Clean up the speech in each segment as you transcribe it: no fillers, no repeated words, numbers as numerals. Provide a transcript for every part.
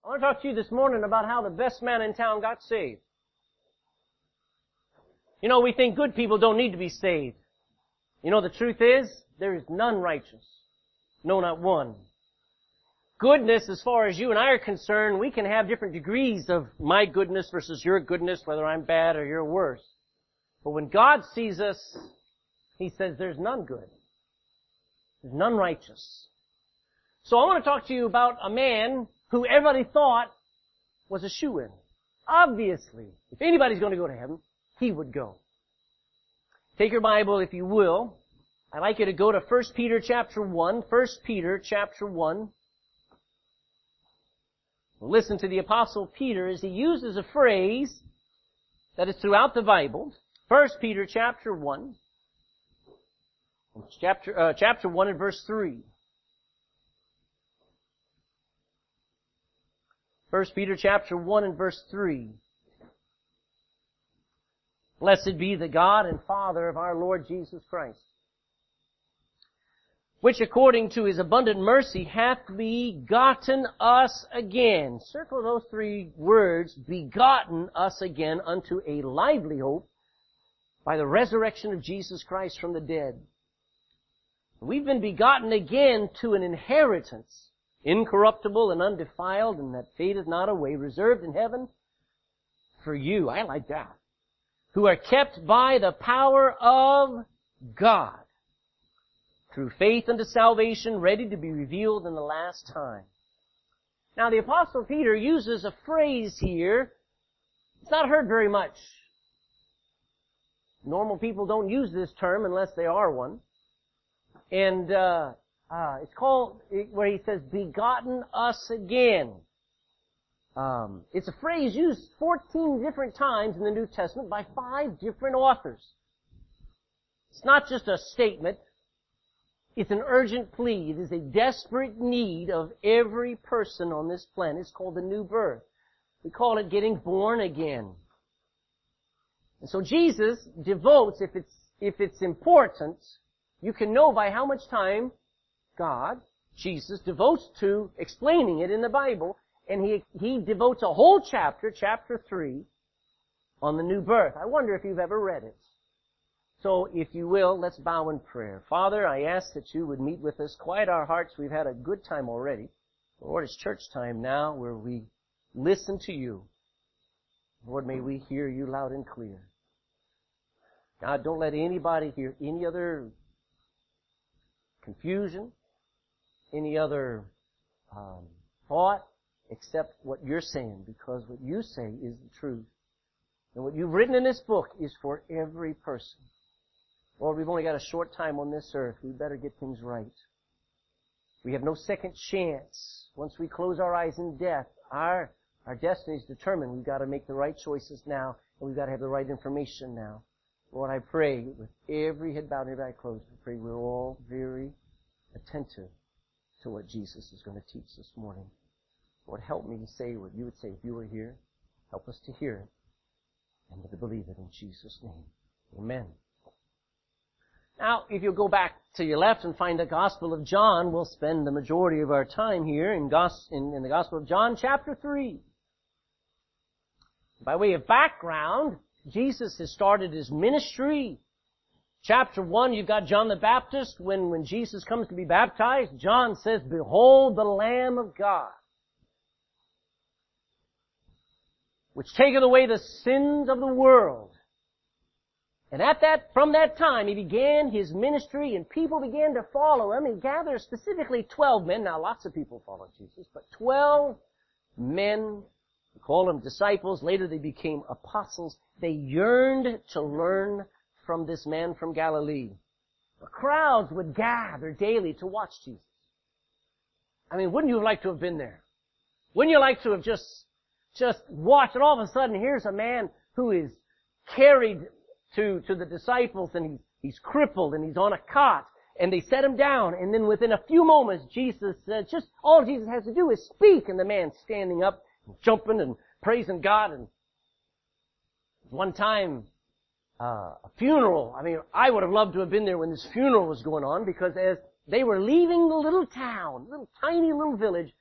I want to talk to you this morning about how the best man in town got saved. You know, we think good people don't need to be saved. You know, the truth is, there is none righteous. No, not one. Goodness, as far as you and I are concerned, we can have different degrees of my goodness versus your goodness, whether I'm bad or you're worse. But when God sees us, He says there's none good. There's none righteous. So I want to talk to you about a man who everybody thought was a shoo-in. Obviously, if anybody's going to go to heaven, he would go. Take your Bible, if you will. I'd like you to go to 1 Peter chapter 1. 1 Peter chapter 1. Listen to the Apostle Peter as he uses a phrase that is throughout the Bible. 1 Peter chapter 1. Chapter 1 and verse 3. 1 Peter chapter 1 and verse 3. Blessed be the God and Father of our Lord Jesus Christ, which according to His abundant mercy hath begotten us again. Circle those three words, begotten us again unto a lively hope by the resurrection of Jesus Christ from the dead. We've been begotten again to an inheritance, incorruptible and undefiled, and that fadeth not away, reserved in heaven for you. I like that. Who are kept by the power of God through faith unto salvation, ready to be revealed in the last time. Now the Apostle Peter uses a phrase here. It's not heard very much. Normal people don't use this term unless they are one. And it's called, where he says, begotten us again. It's a phrase used 14 different times in the New Testament by 5 different authors. It's not just a statement. It's an urgent plea. It is a desperate need of every person on this planet. It's called the new birth. We call it getting born again. And so Jesus devotes, if it's important, you can know by how much time God, Jesus, devotes to explaining it in the Bible, and he devotes a whole chapter 3, on the new birth. I wonder if you've ever read it. So, if you will, let's bow in prayer. Father, I ask that you would meet with us, quiet our hearts. We've had a good time already. Lord, it's church time now where we listen to you. Lord, may we hear you loud and clear. God, don't let anybody hear any other confusion, any other thought, except what you're saying, because what you say is the truth. And what you've written in this book is for every person. Lord, we've only got a short time on this earth. We better get things right. We have no second chance. Once we close our eyes in death, our destiny is determined. We've got to make the right choices now, and we've got to have the right information now. Lord, I pray, with every head bowed and every eye closed, I pray we're all very attentive to what Jesus is going to teach this morning. Lord, help me to say what you would say if you were here. Help us to hear it and to believe it in Jesus' name. Amen. Now, if you'll go back to your left and find the Gospel of John, we'll spend the majority of our time here in the Gospel of John, chapter 3. By way of background, Jesus has started His ministry. Chapter 1, you've got John the Baptist. When Jesus comes to be baptized, John says, "Behold the Lamb of God, which taketh away the sins of the world." And from that time, He began His ministry, and people began to follow Him. He gathered specifically 12 men. Now, lots of people followed Jesus, but 12 men. We call them disciples. Later they became apostles. They yearned to learn from this man from Galilee. The crowds would gather daily to watch Jesus. I mean, wouldn't you like to have been there? Wouldn't you like to have just watched, and all of a sudden here's a man who is carried to the disciples, and he's crippled, and he's on a cot, and they set him down, and then within a few moments Jesus said, just all Jesus has to do is speak, and the man's standing up, and jumping and praising God. And one time, a funeral. I mean, I would have loved to have been there when this funeral was going on, because as they were leaving the little town, little tiny little village,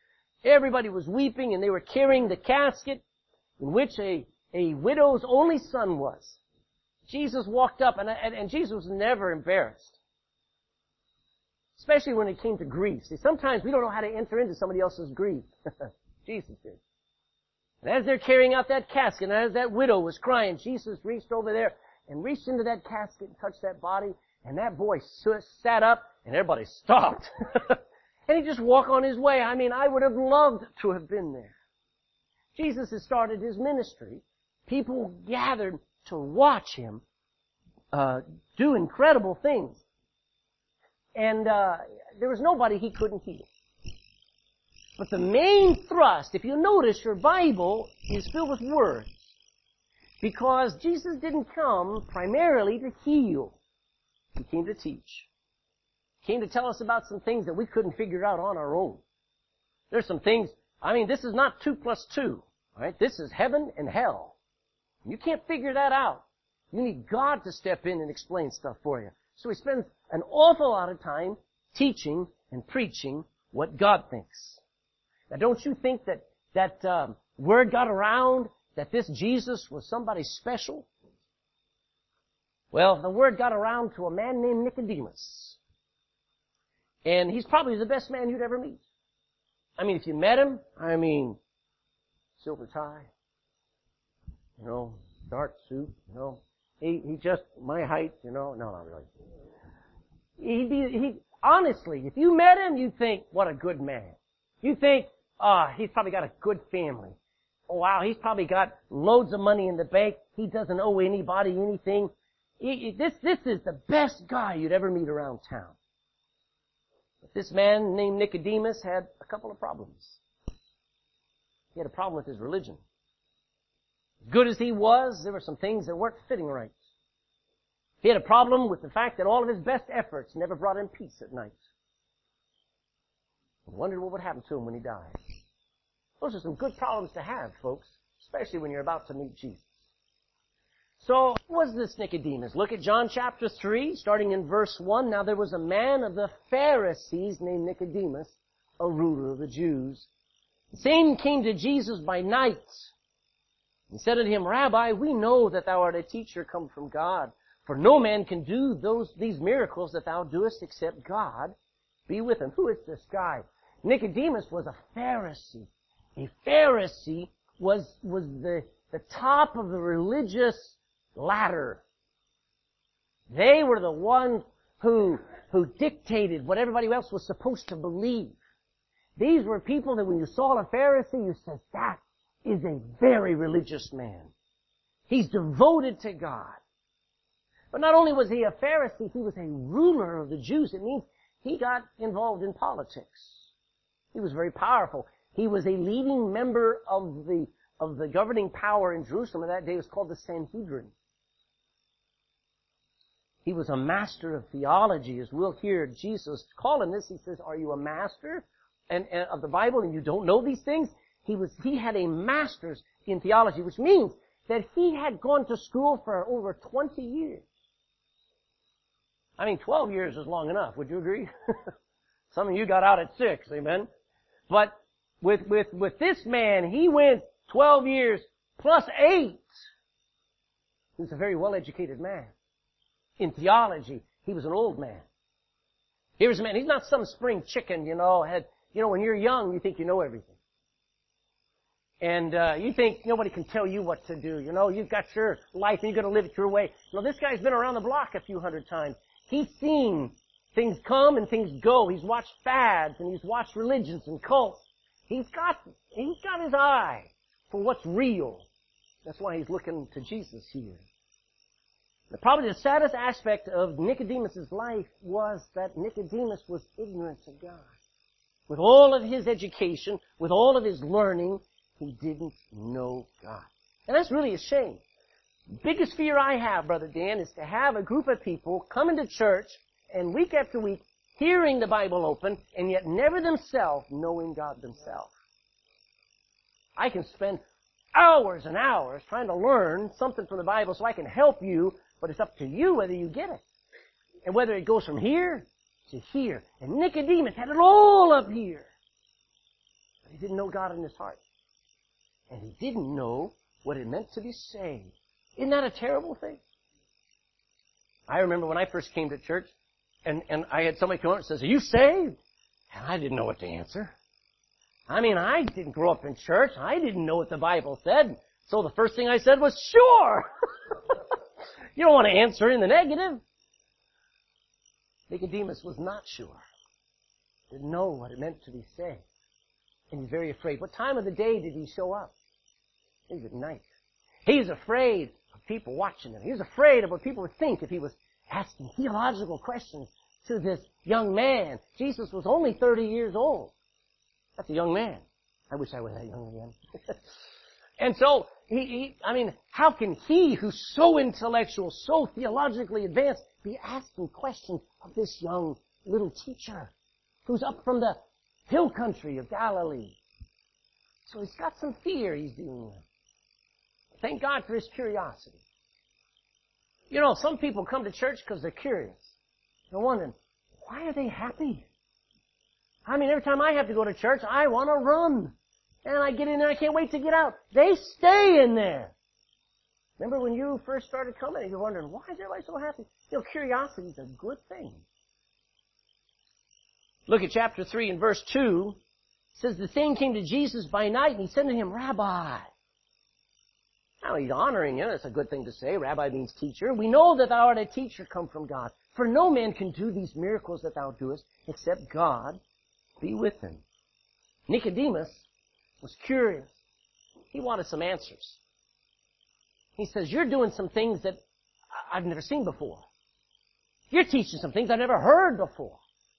Everybody was weeping, and they were carrying the casket in which a widow's only son was. Jesus walked up, and Jesus was never embarrassed. Especially when it came to grief. See, sometimes we don't know how to enter into somebody else's grief. Jesus did. And as they're carrying out that casket, and as that widow was crying, Jesus reached over there and reached into that casket and touched that body, and that boy sat up, and everybody stopped. And he just walked on his way. I mean, I would have loved to have been there. Jesus has started his ministry. People gathered to watch him do incredible things. And there was nobody he couldn't heal. But the main thrust, if you notice, your Bible is filled with words. Because Jesus didn't come primarily to heal. He came to teach. He came to tell us about some things that we couldn't figure out on our own. There's some things, I mean, this is not 2 plus 2. Right? This is heaven and hell. You can't figure that out. You need God to step in and explain stuff for you. So he spends an awful lot of time teaching and preaching what God thinks. Now don't you think that word got around that this Jesus was somebody special? Well, the word got around to a man named Nicodemus. And he's probably the best man you'd ever meet. I mean, if you met him, silver tie, dark suit, he just, my height, no, not really. Honestly, if you met him, you'd think, what a good man. You think, he's probably got a good family. Oh wow, he's probably got loads of money in the bank. He doesn't owe anybody anything. This is the best guy you'd ever meet around town. But this man named Nicodemus had a couple of problems. He had a problem with his religion. As good as he was, there were some things that weren't fitting right. He had a problem with the fact that all of his best efforts never brought him peace at night. He wondered what would happen to him when he died. Those are some good problems to have, folks, especially when you're about to meet Jesus. So, who was this Nicodemus? Look at John chapter 3, starting in verse 1. Now there was a man of the Pharisees named Nicodemus, a ruler of the Jews. The same came to Jesus by night and said unto him, Rabbi, we know that thou art a teacher come from God, for no man can do these miracles that thou doest except God be with him. Who is this guy? Nicodemus was a Pharisee. A Pharisee was the top of the religious ladder. They were the ones who dictated what everybody else was supposed to believe. These were people that when you saw a Pharisee, you said, that is a very religious man. He's devoted to God. But not only was he a Pharisee, he was a ruler of the Jews. It means he got involved in politics. He was very powerful. He was a leading member of the governing power in Jerusalem. In that day it was called the Sanhedrin. He was a master of theology, as we'll hear Jesus call him this. He says, are you a master and of the Bible and you don't know these things? He had a master's in theology, which means that he had gone to school for over 20 years. 12 years is long enough. Would you agree? Some of you got out at 6, amen? But with this man, he went 12 years plus 8. He was a very well-educated man. In theology, he was an old man. Here's a man, he's not some spring chicken, when you're young, you think you know everything. And you think nobody can tell you what to do. You've got your life and you've got to live it your way. This guy's been around the block a few hundred times. He's seen things come and things go. He's watched fads and he's watched religions and cults. He's got his eye for what's real. That's why he's looking to Jesus here. Probably the saddest aspect of Nicodemus' life was that Nicodemus was ignorant of God. With all of his education, with all of his learning, he didn't know God. And that's really a shame. The biggest fear I have, Brother Dan, is to have a group of people come into church and week after week hearing the Bible open and yet never themselves knowing God themselves. I can spend hours and hours trying to learn something from the Bible so I can help you, but it's up to you whether you get it. And whether it goes from here to here. And Nicodemus had it all up here. But he didn't know God in his heart. And he didn't know what it meant to be saved. Isn't that a terrible thing? I remember when I first came to church, and I had somebody come up and says, "Are you saved?" And I didn't know what to answer. I mean, I didn't grow up in church. I didn't know what the Bible said. So the first thing I said was, "Sure." You don't want to answer in the negative. Nicodemus was not sure. Didn't know what it meant to be saved. And he's very afraid. What time of the day did he show up? It was at night. He's afraid of people watching him. He was afraid of what people would think if he was asking theological questions to this young man. Jesus was only 30 years old. That's a young man. I wish I was that young again. And so, how can he, who's so intellectual, so theologically advanced, be asking questions of this young little teacher who's up from the hill country of Galilee? So he's got some fear he's dealing with. Thank God for his curiosity. You know, some people come to church because they're curious. They're wondering, why are they happy? I mean, every time I have to go to church, I want to run. And I get in there, I can't wait to get out. They stay in there. Remember when you first started coming and you're wondering, why is everybody so happy? You know, curiosity is a good thing. Look at chapter 3 and verse 2. It says, the thing came to Jesus by night, and he said to him, Rabbi. Now he's honoring him. That's a good thing to say. Rabbi means teacher. We know that thou art a teacher come from God. For no man can do these miracles that thou doest, except God be with him. Nicodemus was curious. He wanted some answers. He says, you're doing some things that I've never seen before. You're teaching some things I've never heard before.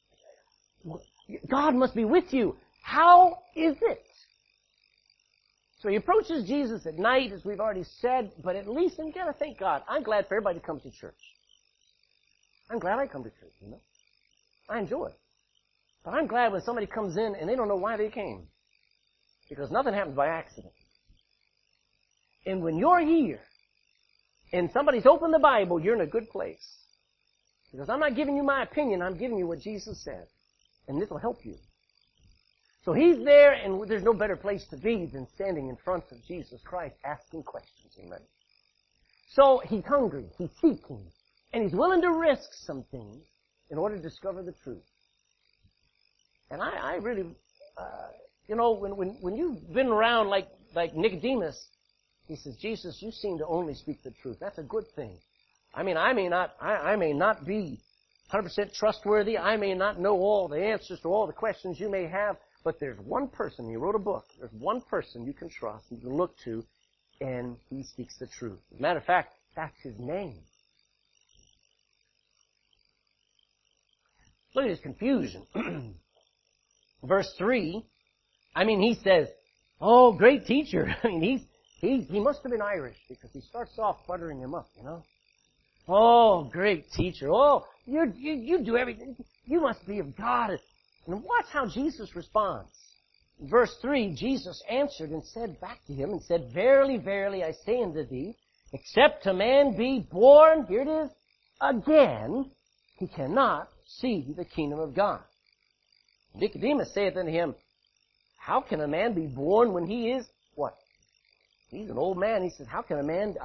God must be with you. How is it? So he approaches Jesus at night, as we've already said, but at least, and you gotta thank God, I'm glad for everybody who comes to church. I'm glad I come to church, you know. I enjoy it. But I'm glad when somebody comes in and they don't know why they came. Because nothing happens by accident. And when you're here and somebody's opened the Bible, you're in a good place. Because I'm not giving you my opinion, I'm giving you what Jesus said. And this will help you. So he's there, and there's no better place to be than standing in front of Jesus Christ asking questions. Amen. So he's hungry, he's seeking, and he's willing to risk some things in order to discover the truth. And I really, when you've been around like Nicodemus, he says, Jesus, you seem to only speak the truth. That's a good thing. I mean, I may not be 100% trustworthy. I may not know all the answers to all the questions you may have, but there's one person, he wrote a book, there's one person you can trust, you can look to, and he speaks the truth. As a matter of fact, that's his name. Look at his confusion. Verse 3, he says, oh, great teacher. He must have been Irish because he starts off buttering him up, you know. Oh, great teacher. Oh, you do everything. You must be of God. And watch how Jesus responds. In verse 3, Jesus answered and said back to him and said, verily, verily, I say unto thee, except a man be born, here it is, again, he cannot see the kingdom of God. Nicodemus saith unto him, how can a man be born when he is what? He's an old man. He says, how can a man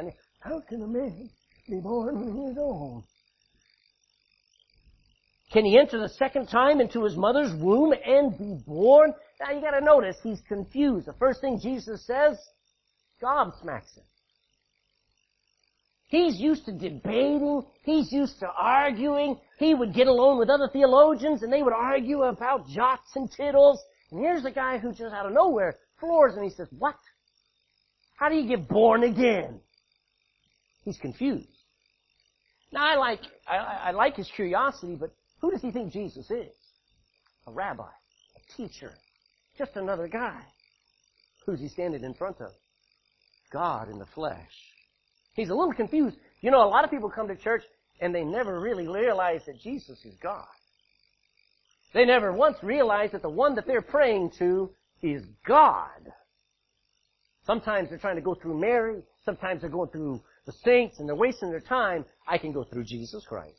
be born when he is old? Can he enter the second time into his mother's womb and be born? Now you gotta notice, he's confused. The first thing Jesus says, gobsmacks him. He's used to debating. He's used to arguing. He would get alone with other theologians and they would argue about jots and tittles. And here's a guy who just out of nowhere floors him. He says, what? How do you get born again? He's confused. Now I like his curiosity, but who does he think Jesus is? A rabbi, a teacher, just another guy. Who's he standing in front of? God in the flesh. He's a little confused. You know, a lot of people come to church and they never really realize that Jesus is God. They never once realize that the one that they're praying to is God. Sometimes they're trying to go through Mary. Sometimes they're going through the saints and they're wasting their time. I can go through Jesus Christ.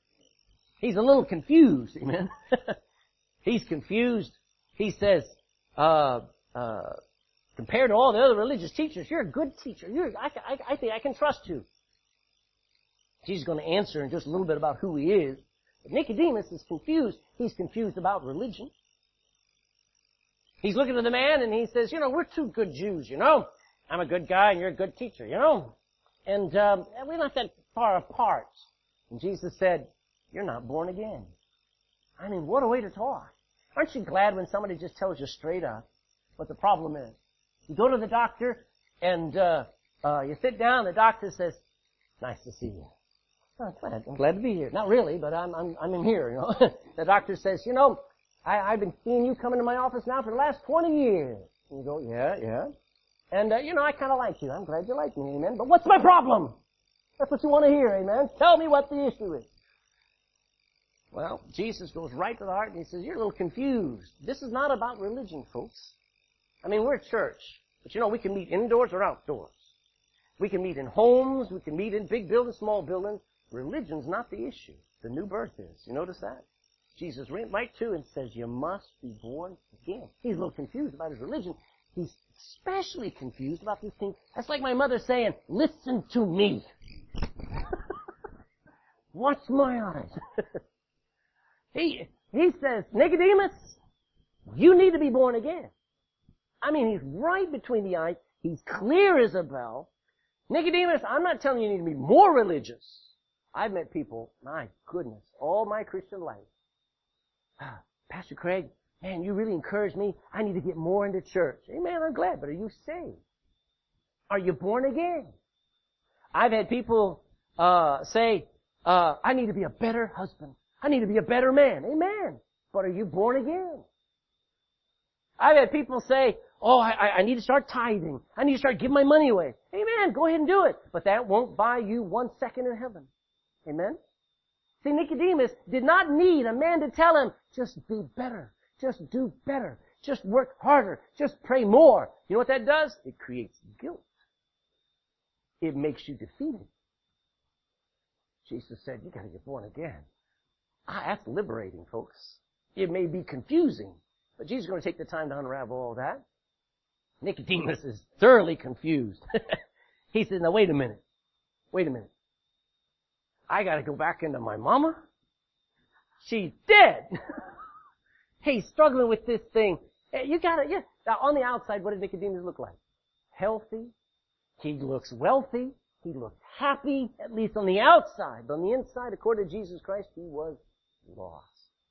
He's a little confused, amen. He's confused. He says, compared to all the other religious teachers, you're a good teacher. I think I can trust you. Jesus is going to answer in just a little bit about who he is. But Nicodemus is confused. He's confused about religion. He's looking at the man and he says, we're two good Jews, I'm a good guy and you're a good teacher, And we're not that far apart. And Jesus said, you're not born again. I mean, what a way to talk. Aren't you glad when somebody just tells you straight up what the problem is? You go to the doctor and you sit down, the doctor says, nice to see you. Oh, I'm glad to be here. Not really, but I'm in here, The doctor says, I've been seeing you come into my office now for the last 20 years. And you go, yeah. And, I kind of like you. I'm glad you like me, amen. But what's my problem? That's what you want to hear, amen. Tell me what the issue is. Well, Jesus goes right to the heart and he says, you're a little confused. This is not about religion, folks. I mean, we're a church. But we can meet indoors or outdoors. We can meet in homes. We can meet in big buildings, small buildings. Religion's not the issue. The new birth is. You notice that? Jesus went right to and says, you must be born again. He's a little confused about his religion. He's especially confused about this thing. That's like my mother saying, listen to me. Watch my eyes. He says, Nicodemus, you need to be born again. I mean, he's right between the eyes. He's clear as a bell. Nicodemus, I'm not telling you you need to be more religious. I've met people, my goodness, all my Christian life. Pastor Craig, man, you really encouraged me. I need to get more into church. Amen, I'm glad, but are you saved? Are you born again? I've had people say, I need to be a better husband. I need to be a better man. Amen. But are you born again? I've had people say, I need to start tithing. I need to start giving my money away. Amen. Go ahead and do it. But that won't buy you 1 second in heaven. Amen. See, Nicodemus did not need a man to tell him, just be better. Just do better. Just work harder. Just pray more. You know what that does? It creates guilt. It makes you defeated. Jesus said, you gotta get born again. That's liberating, folks. It may be confusing, but Jesus is going to take the time to unravel all that. Nicodemus is thoroughly confused. He says, now wait a minute. I gotta go back into my mama? She's dead. He's struggling with this thing. Now on the outside, what does Nicodemus look like? Healthy. He looks wealthy. He looks happy, at least on the outside. But on the inside, according to Jesus Christ, he was lost.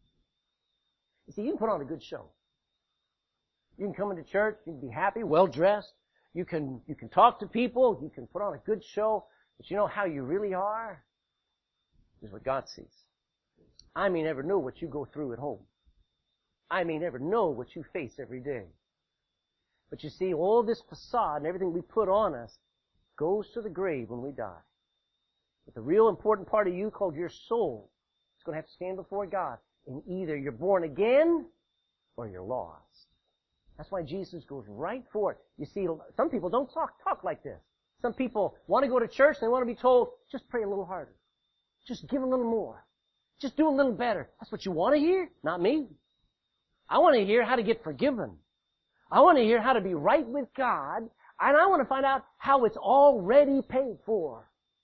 You see, you can put on a good show. You can come into church, you can be happy, well-dressed. You can talk to people, you can put on a good show, but you know how you really are? Is what God sees. I may never know what you go through at home. I may never know what you face every day. But you see, all this facade and everything we put on us goes to the grave when we die. But the real important part of you, called your soul, is going to have to stand before God. And either you're born again or you're lost. That's why Jesus goes right for it. You see, some people don't talk like this. Some people want to go to church and they want to be told, just pray a little harder. Just give a little more. Just do a little better. That's what you want to hear? Not me. I want to hear how to get forgiven. I want to hear how to be right with God. And I want to find out how it's already paid for.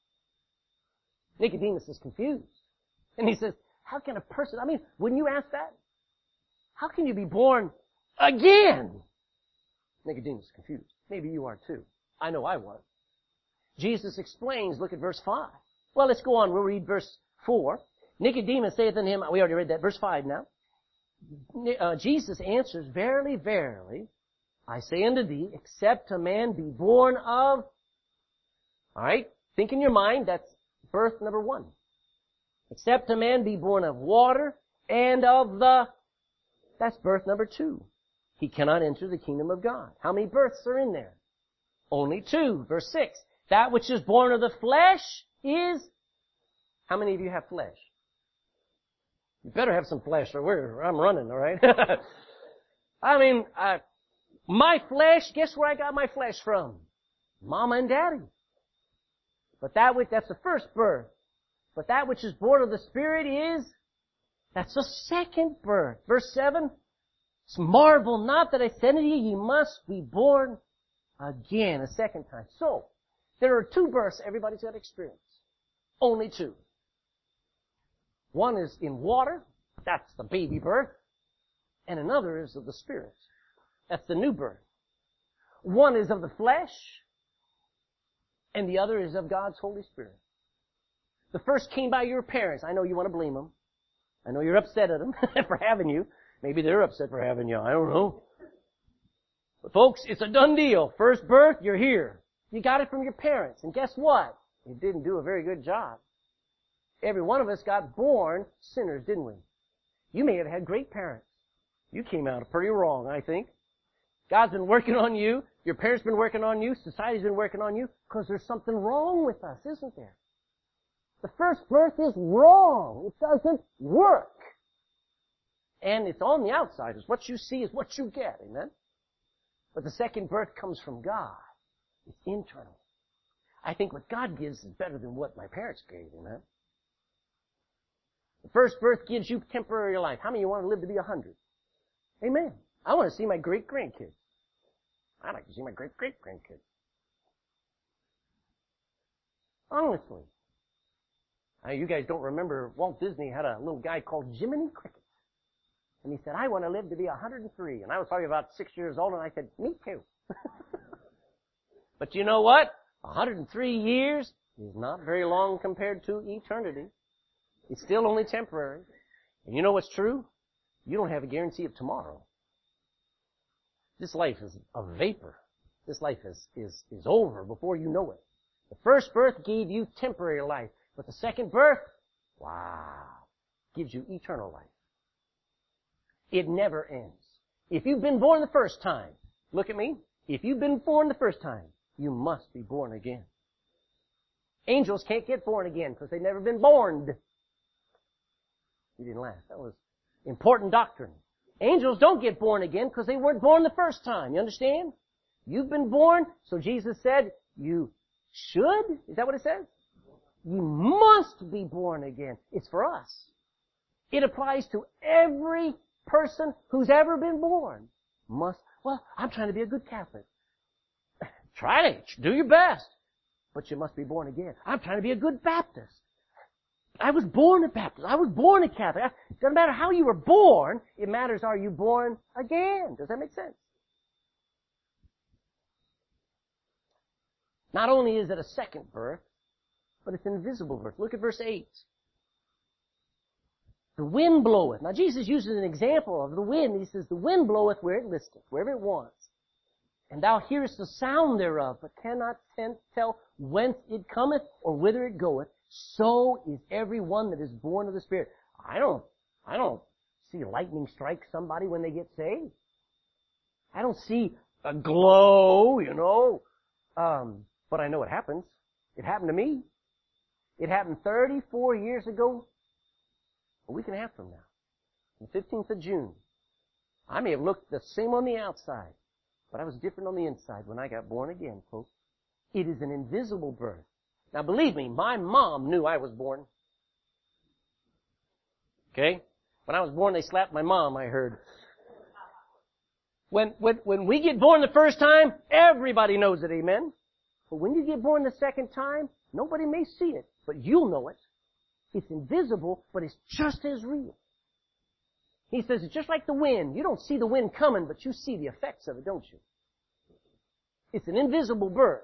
Nicodemus is confused. And he says, how can a person, wouldn't you ask that? How can you be born again? Nicodemus is confused. Maybe you are too. I know I was. Jesus explains, look at verse 5. Well, let's go on. We'll read verse 4. Nicodemus saith unto him, we already read that, verse 5 now. Jesus answers, verily, verily, I say unto thee, except a man be born of, alright, think in your mind, that's birth number 1. Except a man be born of water and of that's birth number 2. He cannot enter the kingdom of God. How many births are in there? Only 2. Verse 6. That which is born of the flesh is, how many of you have flesh? You better have some flesh or I'm running, alright? My flesh, guess where I got my flesh from? Mama and Daddy. But that's the first birth. But that which is born of the Spirit is, that's the second birth. Verse 7, Marvel not that I said unto you, ye must be born again, a second time. So, there are two births everybody's got to experience. Only two. One is in water, that's the baby birth, and another is of the Spirit. That's the new birth. One is of the flesh, and the other is of God's Holy Spirit. The first came by your parents. I know you want to blame them. I know you're upset at them for having you. Maybe they're upset for having you. I don't know. But folks, it's a done deal. First birth, you're here. You got it from your parents. And guess what? You didn't do a very good job. Every one of us got born sinners, didn't we? You may have had great parents. You came out pretty wrong, I think. God's been working on you. Your parents been working on you. Society's been working on you because there's something wrong with us, isn't there? The first birth is wrong. It doesn't work. And it's on the outside. It's what you see is what you get. Amen? But the second birth comes from God. It's internal. I think what God gives is better than what my parents gave. Amen? The first birth gives you temporary life. How many of you want to live to be 100? Amen. I want to see my great-grandkids. I'd like to see my great-great-grandkids. Honestly. Now, you guys don't remember Walt Disney had a little guy called Jiminy Cricket. And he said, I want to live to be 103. And I was probably about 6 years old, and I said, me too. But you know what? 103 years is not very long compared to eternity. It's still only temporary. And you know what's true? You don't have a guarantee of tomorrow. This life is a vapor. This life is over before you know it. The first birth gave you temporary life. But the second birth, wow, gives you eternal life. It never ends. If you've been born the first time, look at me. If you've been born the first time, you must be born again. Angels can't get born again because they've never been born. You didn't laugh. That was important doctrine. Angels don't get born again because they weren't born the first time. You understand? You've been born, so Jesus said, you should. Is that what it says? You must be born again. It's for us. It applies to every person who's ever been born. Must. Well, I'm trying to be a good Catholic. Try it. Do your best. But you must be born again. I'm trying to be a good Baptist. I was born a Baptist. I was born a Catholic. It doesn't matter how you were born. It matters, are you born again? Does that make sense? Not only is it a second birth, but it's an invisible birth. Look at verse 8. The wind bloweth. Now Jesus uses an example of the wind. He says, the wind bloweth where it listeth, wherever it wants. And thou hearest the sound thereof, but cannot tell whence it cometh or whither it goeth. So is every one that is born of the Spirit. I don't see lightning strike somebody when they get saved. I don't see a glow, but I know it happens. It happened to me. It happened 34 years ago, a week and a half from now, the 15th of June. I may have looked the same on the outside, but I was different on the inside when I got born again, folks. It is an invisible birth. Now believe me, my mom knew I was born. Okay? When I was born, they slapped my mom, I heard. When we get born the first time, everybody knows it, amen? But when you get born the second time, nobody may see it, but you'll know it. It's invisible, but it's just as real. He says it's just like the wind. You don't see the wind coming, but you see the effects of it, don't you? It's an invisible birth.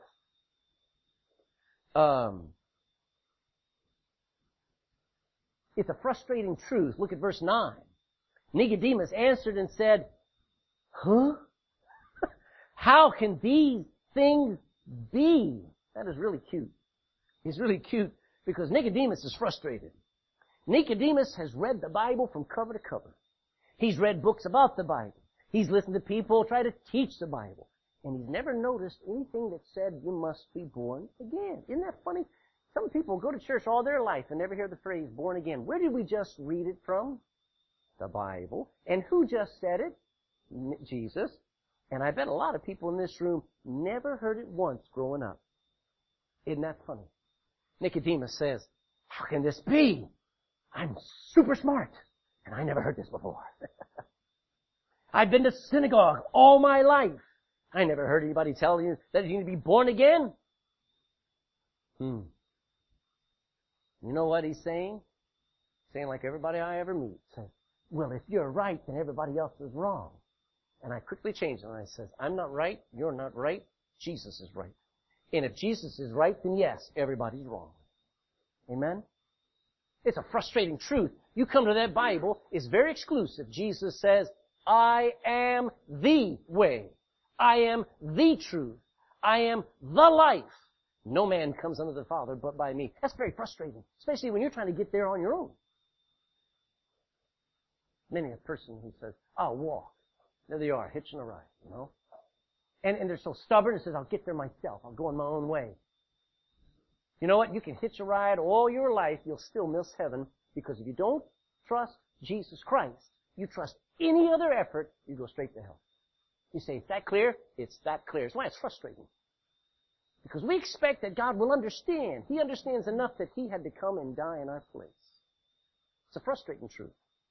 It's a frustrating truth. Look at verse 9. Nicodemus answered and said, huh? How can these things be? That is really cute. He's really cute because Nicodemus is frustrated. Nicodemus has read the Bible from cover to cover. He's read books about the Bible. He's listened to people try to teach the Bible. And he's never noticed anything that said you must be born again. Isn't that funny? Some people go to church all their life and never hear the phrase born again. Where did we just read it from? The Bible. And who just said it? Jesus. And I bet a lot of people in this room never heard it once growing up. Isn't that funny? Nicodemus says, how can this be? I'm super smart, and I never heard this before. I've been to synagogue all my life. I never heard anybody tell you that you need to be born again. You know what he's saying? Saying like everybody I ever meet. Saying, well, if you're right, then everybody else is wrong. And I quickly changed it and I said, I'm not right, you're not right, Jesus is right. And if Jesus is right, then yes, everybody's wrong. Amen? It's a frustrating truth. You come to that Bible, it's very exclusive. Jesus says, I am the way. I am the truth. I am the life. No man comes unto the Father but by me. That's very frustrating, especially when you're trying to get there on your own. Many a person who says, I'll walk. There they are, hitching a ride, you know. And they're so stubborn and says, I'll get there myself. I'll go in my own way. You know what? You can hitch a ride all your life. You'll still miss heaven because if you don't trust Jesus Christ, you trust any other effort, you go straight to hell. You say, is that clear? It's that clear. That's why it's frustrating. Because we expect that God will understand. He understands enough that He had to come and die in our place. It's a frustrating truth.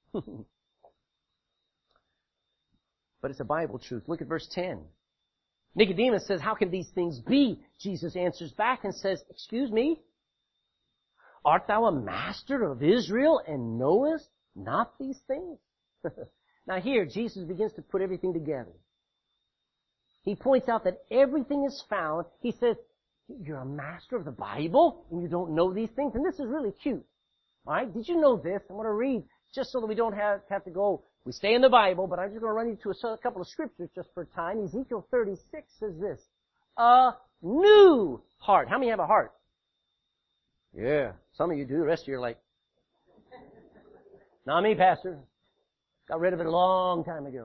But it's a Bible truth. Look at verse 10. Nicodemus says, how can these things be? Jesus answers back and says, excuse me? Art thou a master of Israel and knowest not these things? Now here, Jesus begins to put everything together. He points out that everything is found. He says, you're a master of the Bible and you don't know these things? And this is really cute. All right? Did you know this? I want to read just so that we don't have to go. We stay in the Bible, but I'm just going to run you to a couple of scriptures just for time. Ezekiel 36 says this. A new heart. How many have a heart? Yeah. Some of you do. The rest of you are like, not me, Pastor. Got rid of it a long time ago.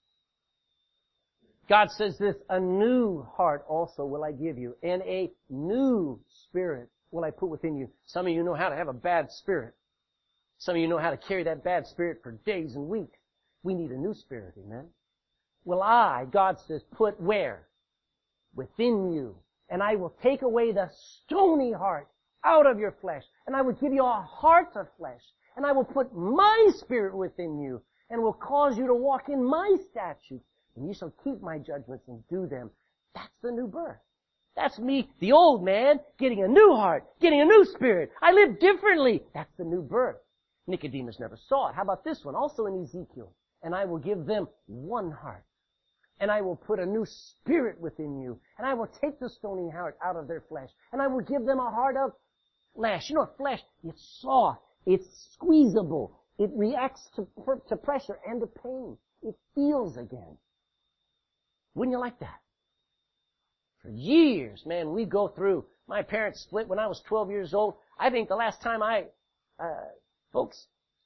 God says this, a new heart also will I give you, and a new spirit will I put within you. Some of you know how to have a bad spirit. Some of you know how to carry that bad spirit for days and weeks. We need a new spirit, amen? Will I, God says, put where? Within you. And I will take away the stony heart out of your flesh. And I will give you a heart of flesh. And I will put my spirit within you. And will cause you to walk in my statutes. And you shall keep my judgments and do them. That's the new birth. That's me, the old man, getting a new heart, getting a new spirit. I live differently. That's the new birth. Nicodemus never saw it. How about this one? Also in Ezekiel. And I will give them one heart. And I will put a new spirit within you. And I will take the stony heart out of their flesh. And I will give them a heart of flesh. You know what flesh? It's soft. It's squeezable. It reacts to pressure and to pain. It feels again. Wouldn't you like that? For years, man, we go through. My parents split when I was 12 years old. I think the last time folks,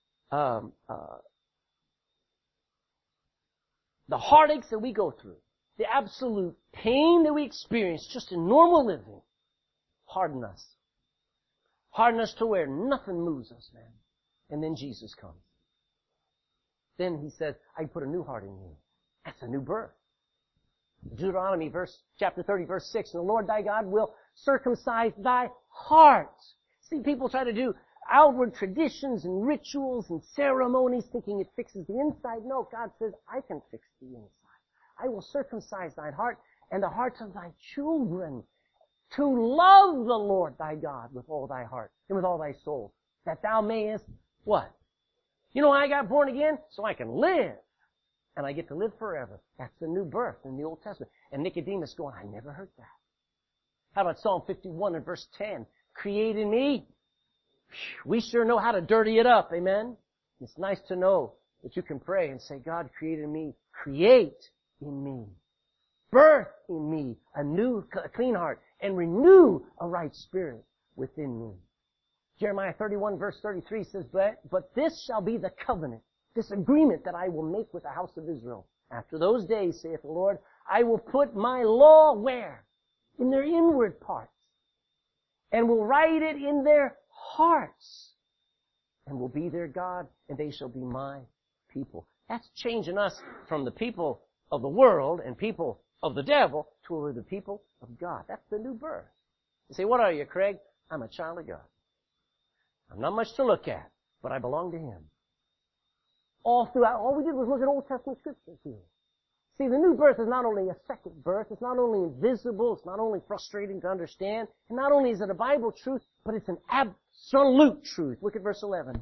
the heartaches that we go through, the absolute pain that we experience just in normal living, harden us. Harden us to where nothing moves us, man. And then Jesus comes. Then He says, I put a new heart in you. That's a new birth. Deuteronomy chapter 30, verse 6, and the Lord thy God will circumcise thy heart. See, people try to do outward traditions and rituals and ceremonies thinking it fixes the inside. No, God says, I can fix the inside. I will circumcise thine heart and the hearts of thy children to love the Lord thy God with all thy heart and with all thy soul, that thou mayest, what? You know, I got born again so I can live. And I get to live forever. That's the new birth in the Old Testament. And Nicodemus going, I never heard that. How about Psalm 51 and verse 10? Create in me. We sure know how to dirty it up, amen? It's nice to know that you can pray and say, God, create in me. Create in me. Birth in me a clean heart and renew a right spirit within me. Jeremiah 31 verse 33 says, but this shall be the covenant, this agreement that I will make with the house of Israel. After those days, saith the Lord, I will put my law where? In their inward parts. And will write it in their hearts. And will be their God, and they shall be my people. That's changing us from the people of the world and people of the devil to we're the people of God. That's the new birth. You say, what are you, Craig? I'm a child of God. I'm not much to look at, but I belong to Him. all throughout. All we did was look at Old Testament scriptures here. See, the new birth is not only a second birth, it's not only invisible, it's not only frustrating to understand, and not only is it a Bible truth, but it's an absolute truth. Look at verse 11.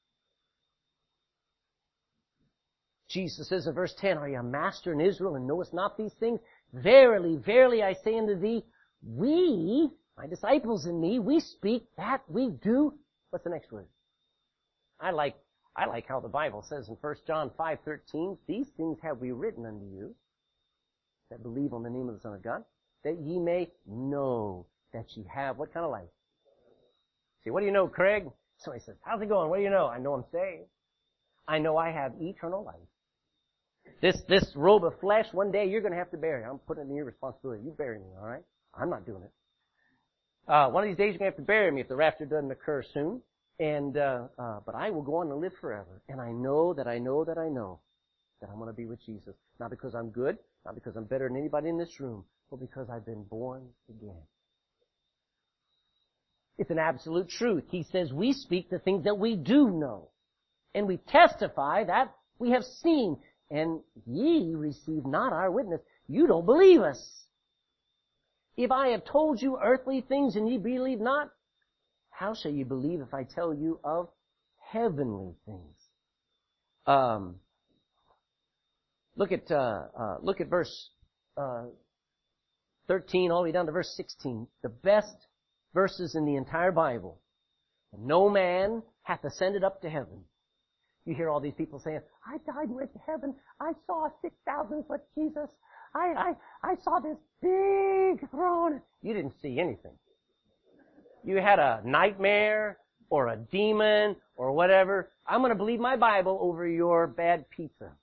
Jesus says in verse 10, "Are you a master in Israel and knowest not these things? Verily, verily, I say unto thee, we, my disciples and me, we speak that we do." What's the next word? I like how the Bible says in 1 John 5:13, "These things have we written unto you that believe on the name of the Son of God, that ye may know that ye have," what kind of life? See, what do you know, Craig? Somebody says, "How's it going? What do you know?" I know I'm saved. I know I have eternal life. This robe of flesh, one day you're going to have to bury. I'm putting it in your responsibility. You bury me, all right? I'm not doing it. One of these days you're going to have to bury me if the rapture doesn't occur soon. But I will go on to live forever. And I know that I'm going to be with Jesus. Not because I'm good, not because I'm better than anybody in this room, but because I've been born again. It's an absolute truth. He says we speak the things that we do know. And we testify that we have seen. And ye receive not our witness. You don't believe us. If I have told you earthly things and ye believe not, how shall you believe if I tell you of heavenly things? Look at verse 13 all the way down to verse 16. The best verses in the entire Bible. No man hath ascended up to heaven. You hear all these people saying, "I died and went to heaven. I saw a 6,000-foot Jesus. I saw this big throne." You didn't see anything. You had a nightmare or a demon or whatever. I'm going to believe my Bible over your bad pizza.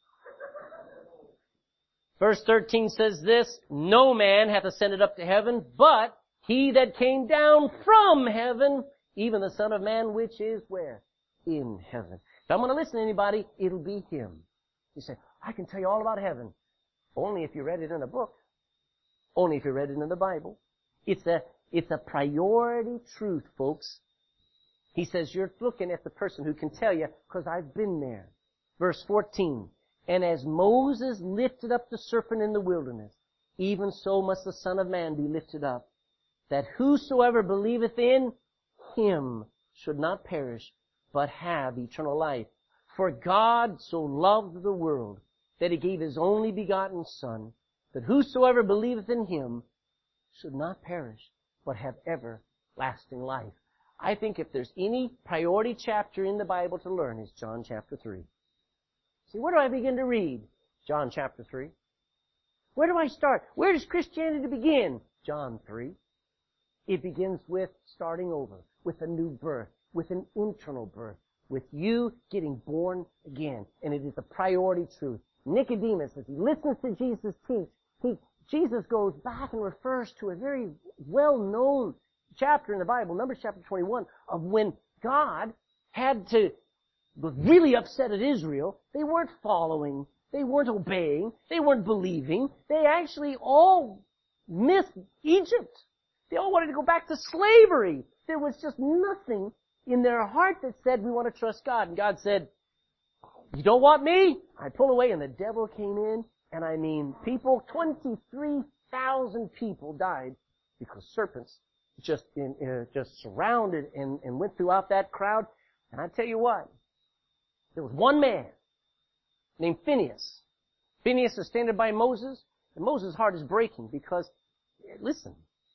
Verse 13 says this, "No man hath ascended up to heaven, but he that came down from heaven, even the Son of Man, which is where? In heaven." If I'm going to listen to anybody, it'll be him. You say, "I can tell you all about heaven." Only if you read it in a book. Only if you read it in the Bible. It's a priority truth, folks. He says, you're looking at the person who can tell you, because I've been there. Verse 14, "And as Moses lifted up the serpent in the wilderness, even so must the Son of Man be lifted up, that whosoever believeth in him should not perish, but have eternal life. For God so loved the world that he gave his only begotten Son, that whosoever believeth in him should not perish, but have everlasting life." I think if there's any priority chapter in the Bible to learn, it's John chapter 3. See, where do I begin to read? John chapter 3. Where do I start? Where does Christianity begin? John 3. It begins with starting over, with a new birth, with an internal birth, with you getting born again. And it is a priority truth. Nicodemus, as he listens to Jesus teach, Jesus goes back and refers to a very well-known chapter in the Bible, Numbers chapter 21, of when God was really upset at Israel. They weren't following, they weren't obeying, they weren't believing. They actually all missed Egypt. They all wanted to go back to slavery. There was just nothing in their heart that said, "We want to trust God." And God said, "You don't want me?" I pull away, and the devil came in. And I mean, 23,000 people died because serpents just surrounded and went throughout that crowd. And I tell you what, there was one man named Phineas. Phineas is standing by Moses, and Moses' heart is breaking because, listen,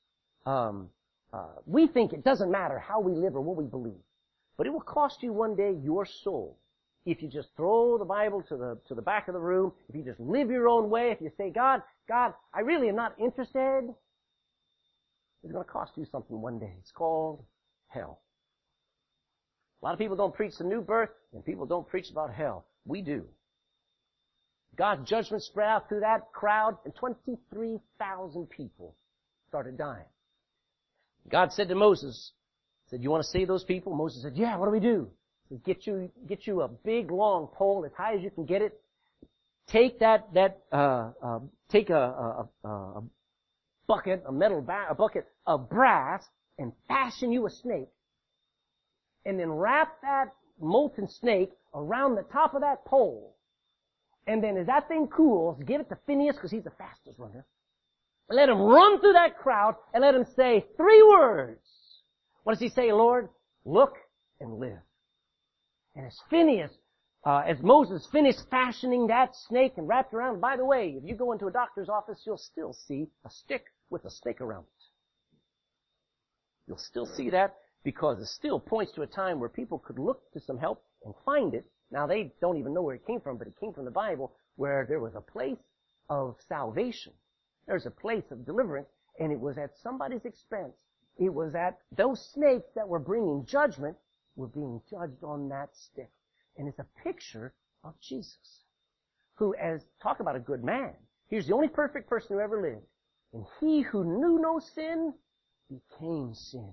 we think it doesn't matter how we live or what we believe, but it will cost you one day your soul. If you just throw the Bible to the back of the room, if you just live your own way, if you say, God, I really am not interested, it's going to cost you something one day. It's called hell. A lot of people don't preach the new birth, and people don't preach about hell. We do. God's judgment spread out through that crowd, and 23,000 people started dying. God said to Moses, said, "You want to save those people?" Moses said, "Yeah, what do we do?" He said, get you a big long pole as high as you can get it. Take take a bucket, a bucket of brass, and fashion you a snake. And then wrap that molten snake around the top of that pole. And then as that thing cools, give it to Phineas because he's the fastest runner. And let him run through that crowd and let him say 3 words. What does he say, Lord? Look and live. And as Moses finished fashioning that snake and wrapped around, by the way, if you go into a doctor's office, you'll still see a stick with a snake around it. You'll still see that because it still points to a time where people could look to some help and find it. Now they don't even know where it came from, but it came from the Bible where there was a place of salvation. There's a place of deliverance, and it was at somebody's expense. It was at those snakes that were bringing judgment were being judged on that stick. And it's a picture of Jesus, who, talk about a good man. Here's the only perfect person who ever lived. And he who knew no sin became sin.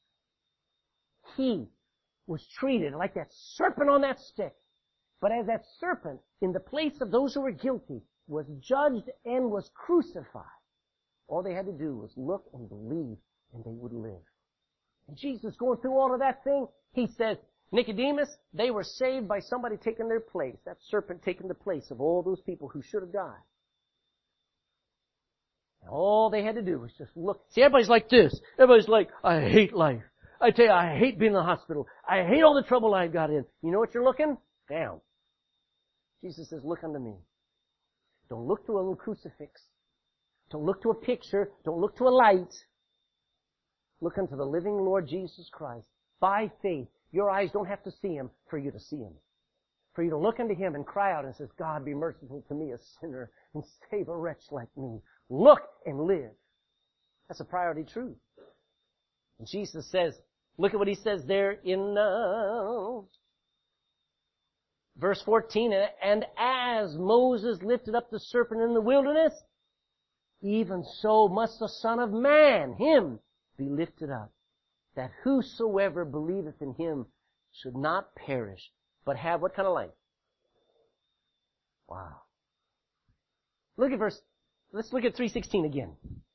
He was treated like that serpent on that stick. But as that serpent, in the place of those who were guilty, was judged and was crucified, all they had to do was look and believe, and they would live. And Jesus, going through all of that thing, he says, Nicodemus, they were saved by somebody taking their place, that serpent taking the place of all those people who should have died. And all they had to do was just look. See, everybody's like this. Everybody's like, I hate life. I tell you, I hate being in the hospital. I hate all the trouble I've got in. You know what you're looking? Down. Jesus says, look unto me. Don't look to a little crucifix. Don't look to a picture. Don't look to a light. Look unto the living Lord Jesus Christ. By faith, your eyes don't have to see Him for you to see Him. For you to look unto Him and cry out and says, God, be merciful to me, a sinner, and save a wretch like me. Look and live. That's a priority truth. And Jesus says, look at what He says there in verse 14, and as Moses lifted up the serpent in the wilderness, even so must the Son of Man, Him, be lifted up, that whosoever believeth in Him should not perish, but have what kind of life? Wow. Let's look at 3:16 again.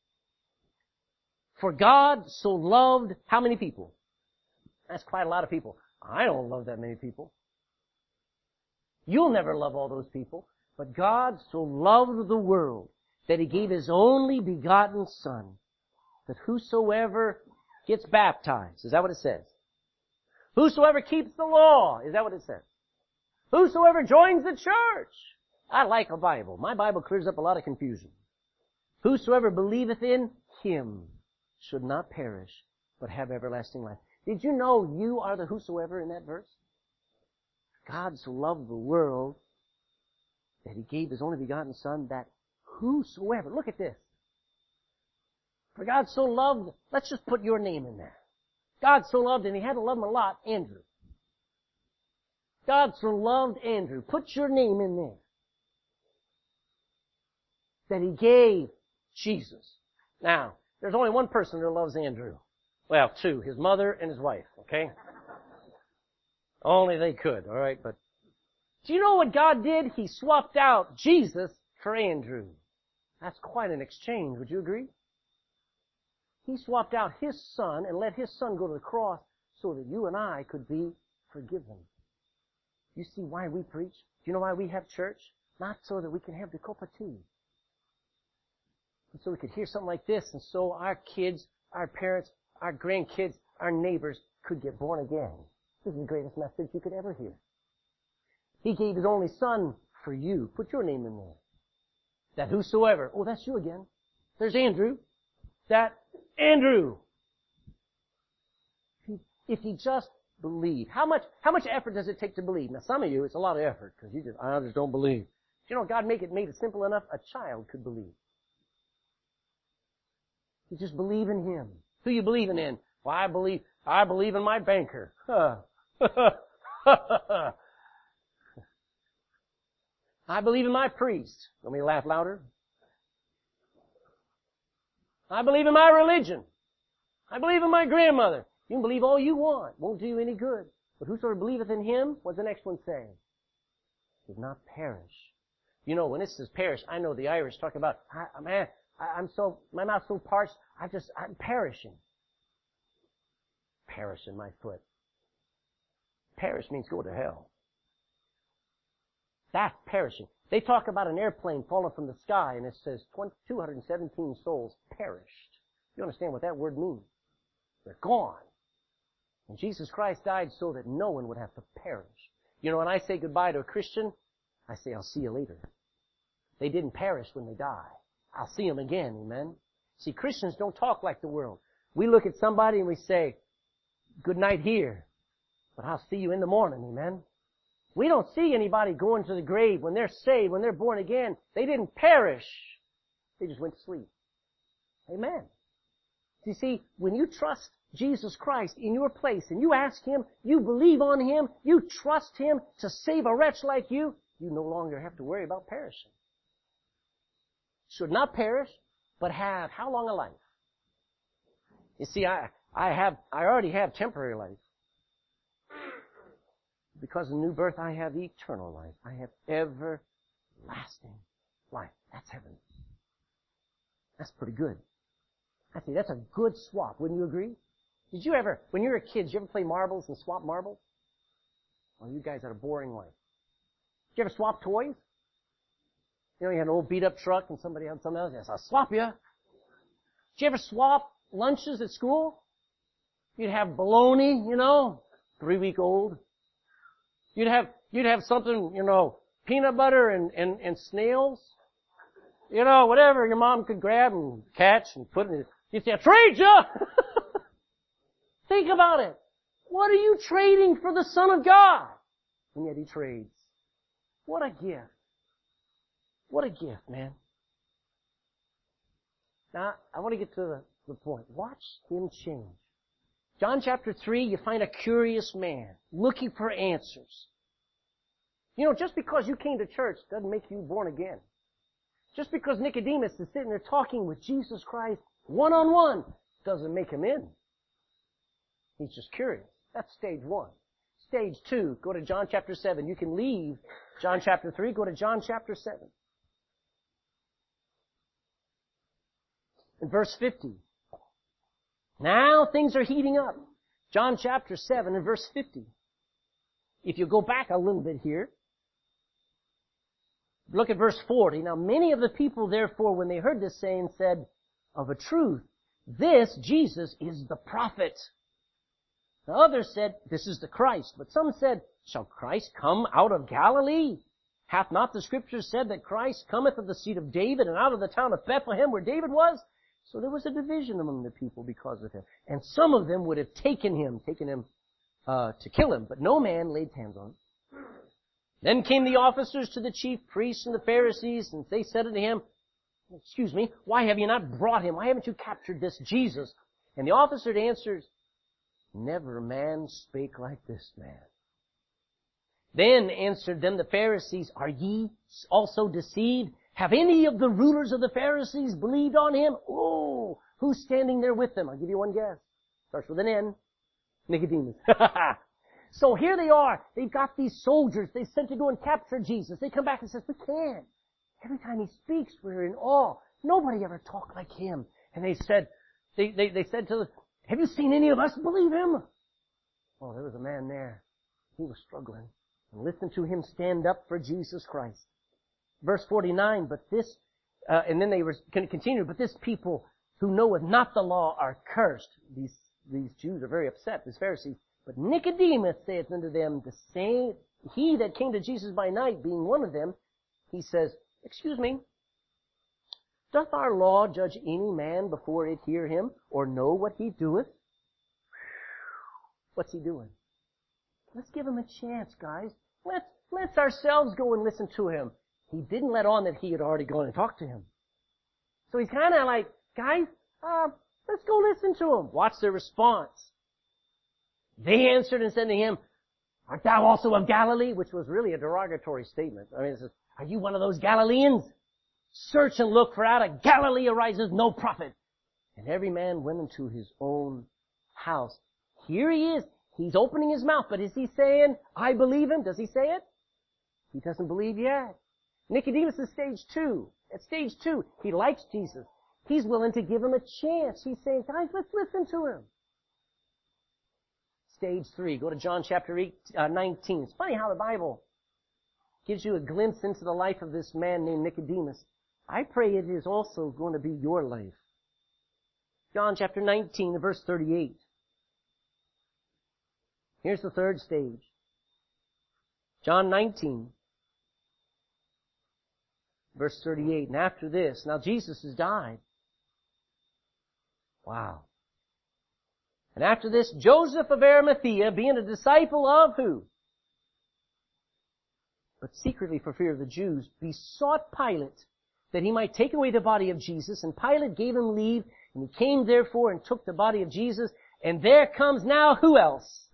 For God so loved how many people? That's quite a lot of people. I don't love that many people. You'll never love all those people. But God so loved the world that He gave His only begotten Son, that whosoever gets baptized, is that what it says? Whosoever keeps the law, is that what it says? Whosoever joins the church. I like a Bible. My Bible clears up a lot of confusion. Whosoever believeth in Him should not perish, but have everlasting life. Did you know you are the whosoever in that verse? God so loved the world that He gave His only begotten Son, that whosoever, look at this. For God so loved, let's just put your name in there. God so loved, and He had to love him a lot, Andrew. God so loved Andrew. Put your name in there. That He gave Jesus. Now, there's only one person who loves Andrew. Well, 2, his mother and his wife, okay? Only they could, alright? But do you know what God did? He swapped out Jesus for Andrew. That's quite an exchange, would you agree? He swapped out His Son and let His Son go to the cross so that you and I could be forgiven. You see why we preach? Do you know why we have church? Not so that we can have the cup of tea. But so we could hear something like this, and so our kids, our parents, our grandkids, our neighbors could get born again. This is the greatest message you could ever hear. He gave His only Son for you. Put your name in there. That whosoever, oh, that's you again. There's Andrew. That Andrew. If you just believe. How much effort does it take to believe? Now, some of you, it's a lot of effort, because I just don't believe. You know, God made it simple enough. A child could believe. You just believe in Him. Who you believing in? Well, I believe in my banker. I believe in my priest. Want me to laugh louder? I believe in my religion. I believe in my grandmother. You can believe all you want. Won't do you any good. But whosoever believeth in Him, what's the next one say? Does not perish. You know, when it says perish, I know the Irish talk about, my mouth's so parched, I'm perishing. Perishing my foot. perish means go to hell. That's perishing. They talk about an airplane falling from the sky, and it says 217 souls perished. You understand what that word means? They're gone. And Jesus Christ died so that no one would have to perish. You know, when I say goodbye to a Christian, I say, I'll see you later. They didn't perish when they die. I'll see them again, amen? See, Christians don't talk like the world. We look at somebody and we say, good night here, but I'll see you in the morning, amen? We don't see anybody going to the grave when they're saved, when they're born again. They didn't perish. They just went to sleep. Amen. You see, when you trust Jesus Christ in your place and you ask Him, you believe on Him, you trust Him to save a wretch like you, you no longer have to worry about perishing. Should not perish, but have how long a life? You see, I already have temporary life. Because of new birth, I have eternal life. I have everlasting life. That's heaven. That's pretty good. I think that's a good swap. Wouldn't you agree? Did you ever, when you were a kid, did you ever play marbles and swap marbles? Well, you guys had a boring life. Did you ever swap toys? You know, you had an old beat-up truck and somebody had something else. Yes, I'll swap you. Did you ever swap lunches at school? You'd have bologna, 3-week-old. You'd have something, peanut butter and snails. Whatever your mom could grab and catch and put in it. You'd say, I'll trade you! Think about it. What are you trading for the Son of God? And yet He trades. What a gift. What a gift, man. Now, I want to get to the point. Watch Him change. John chapter 3, you find a curious man looking for answers. Just because you came to church doesn't make you born again. Just because Nicodemus is sitting there talking with Jesus Christ one-on-one doesn't make him in. He's just curious. That's stage 1. Stage 2, go to John chapter 7. You can leave John chapter 3, go to John chapter 7. In verse 50. Now things are heating up. John chapter 7 and verse 50. If you go back a little bit here, look at verse 40. Now many of the people therefore, when they heard this saying, said, of a truth, this Jesus is the prophet. The others said, this is the Christ. But some said, shall Christ come out of Galilee? Hath not the Scripture said that Christ cometh of the seed of David and out of the town of Bethlehem where David was? So there was a division among the people because of him. And some of them would have taken him to kill him, but no man laid hands on him. Then came the officers to the chief priests and the Pharisees, and they said unto him, excuse me, why have you not brought him? Why haven't you captured this Jesus? And the officer answers, never man spake like this man. Then answered them the Pharisees, are ye also deceived? Have any of the rulers of the Pharisees believed on him? Oh, who's standing there with them? I'll give you one guess. Starts with an N. Nicodemus. So here they are. They've got these soldiers they sent to go and capture Jesus. They come back and says, we can't. Every time He speaks, we're in awe. Nobody ever talked like Him. And they said to them, have you seen any of us believe Him? Oh, there was a man there. He was struggling. And listen to him stand up for Jesus Christ. Verse 49, but this, and then they were continue, but this people who knoweth not the law are cursed. These Jews are very upset, these Pharisees. But Nicodemus saith unto them, the same, he that came to Jesus by night, being one of them, he says, excuse me, doth our law judge any man before it hear him, or know what he doeth? What's he doing? Let's give him a chance, guys. Let's ourselves go and listen to him. He didn't let on that he had already gone and talked to him. So he's kind of like, guys, let's go listen to him. Watch their response. They answered and said to him, art thou also of Galilee? Which was really a derogatory statement. I mean, it says, are you one of those Galileans? Search and look, for out of Galilee arises no prophet. And every man went into his own house. Here he is. He's opening his mouth, but is he saying, I believe him? Does he say it? He doesn't believe yet. Nicodemus is stage 2. At stage 2, he likes Jesus. He's willing to give him a chance. He's saying, guys, let's listen to him. stage 3. Go to John chapter 19. It's funny how the Bible gives you a glimpse into the life of this man named Nicodemus. I pray it is also going to be your life. John chapter 19, verse 38. Here's the third stage. John 19, verse 38. And after this, now Jesus has died. Wow. And after this, Joseph of Arimathea, being a disciple of who? But secretly for fear of the Jews, besought Pilate that he might take away the body of Jesus. And Pilate gave him leave, and he came therefore and took the body of Jesus. And there comes now who else?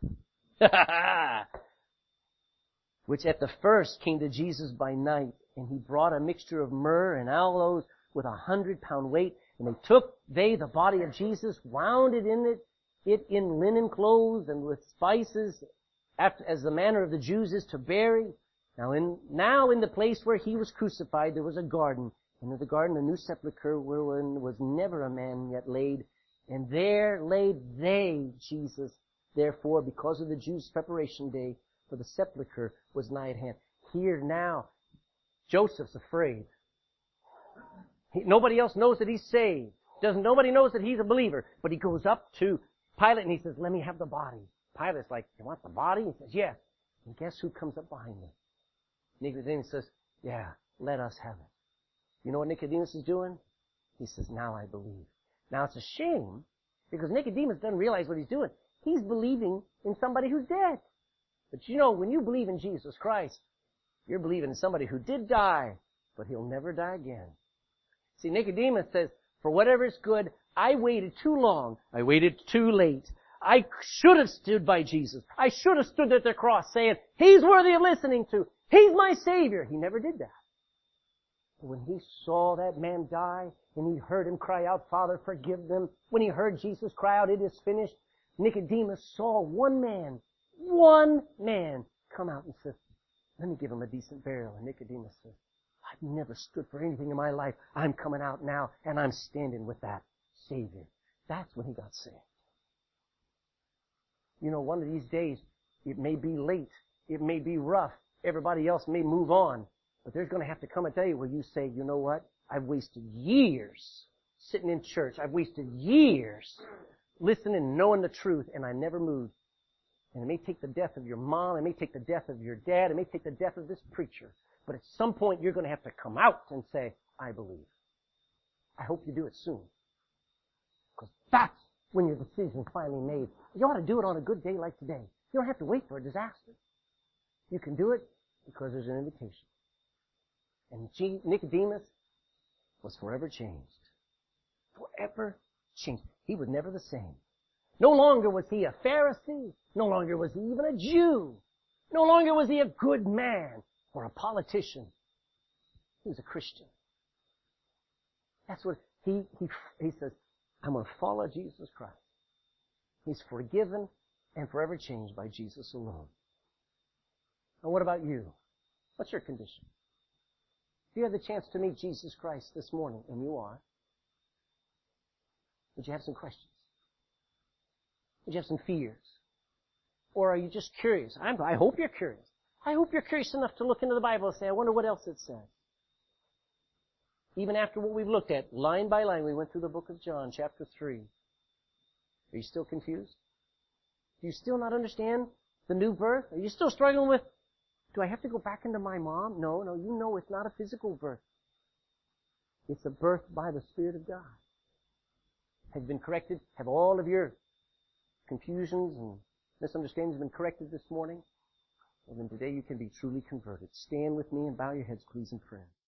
Which at the first came to Jesus by night, and he brought a mixture of myrrh and aloes with 100-pound weight. And they the body of Jesus, wound it in linen clothes and with spices, as the manner of the Jews is to bury. Now in the place where he was crucified, there was a garden, and in the garden a new sepulchre wherein was never a man yet laid. And there laid they Jesus, therefore, because of the Jews' preparation day, for the sepulchre was nigh at hand. Here now, Joseph's afraid. Nobody else knows that he's saved. Nobody knows that he's a believer. But he goes up to Pilate and he says, let me have the body. Pilate's like, you want the body? He says, yes. And guess who comes up behind me? Nicodemus says, yeah, let us have it. You know what Nicodemus is doing? He says, now I believe. Now it's a shame because Nicodemus doesn't realize what he's doing. He's believing in somebody who's dead. But you know, when you believe in Jesus Christ, you're believing in somebody who did die, but he'll never die again. See, Nicodemus says, for whatever is good, I waited too long. I waited too late. I should have stood by Jesus. I should have stood at the cross saying, he's worthy of listening to. He's my Savior. He never did that. But when he saw that man die and he heard him cry out, Father, forgive them. When he heard Jesus cry out, it is finished. Nicodemus saw one man come out and said, let me give him a decent burial. And Nicodemus said, I've never stood for anything in my life. I'm coming out now and I'm standing with that Savior. That's when he got saved. You know, one of these days, it may be late. It may be rough. Everybody else may move on. But there's going to have to come a day where you say, you know what? I've wasted years sitting in church. I've wasted years listening, knowing the truth, and I never moved. And it may take the death of your mom. It may take the death of your dad. It may take the death of this preacher. But at some point, you're going to have to come out and say, I believe. I hope you do it soon. Because that's when your decision's finally made. You ought to do it on a good day like today. You don't have to wait for a disaster. You can do it because there's an invitation. And Nicodemus was forever changed. Forever changed. He was never the same. No longer was he a Pharisee. No longer was he even a Jew. No longer was he a good man or a politician. He was a Christian. That's what he says, I'm going to follow Jesus Christ. He's forgiven and forever changed by Jesus alone. And what about you? What's your condition? If you had the chance to meet Jesus Christ this morning, and you are, would you have some questions? Would you have some fears? Or are you just curious? I hope you're curious. I hope you're curious enough to look into the Bible and say, I wonder what else it says. Even after what we've looked at, line by line, we went through the book of John, chapter 3. Are you still confused? Do you still not understand the new birth? Are you still struggling with, do I have to go back into my mom? No, you know it's not a physical birth. It's a birth by the Spirit of God. Have you been corrected? Have all of your confusions and misunderstandings been corrected this morning? Well, then today you can be truly converted. Stand with me and bow your heads, please, in prayer.